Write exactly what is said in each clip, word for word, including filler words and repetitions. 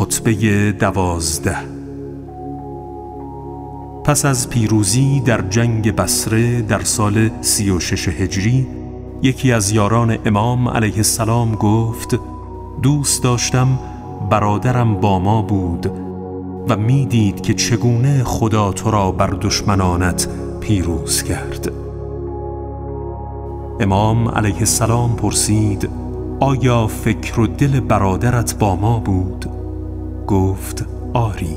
خطبه دوازده. پس از پیروزی در جنگ بصره در سال سی و شش هجری، یکی از یاران امام علیه السلام گفت: دوست داشتم برادرم با ما بود و می دید که چگونه خدا تو را بر دشمنانت پیروز کرد. امام علیه السلام پرسید: آیا فکر و دل برادرت با ما بود؟ گفت: آری.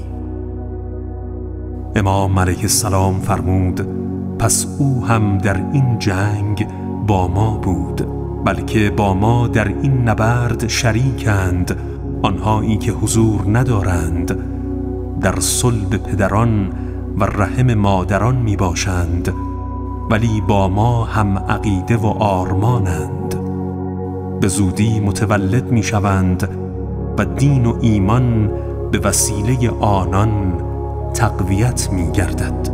امام علیه السلام فرمود: پس او هم در این جنگ با ما بود، بلکه با ما در این نبرد شریکند آنهایی که حضور ندارند، در صلب پدران و رحم مادران می باشند، ولی با ما هم عقیده و آرمانند. به زودی متولد می شوند و دین و ایمان به وسیله آنان تقویت می گردد.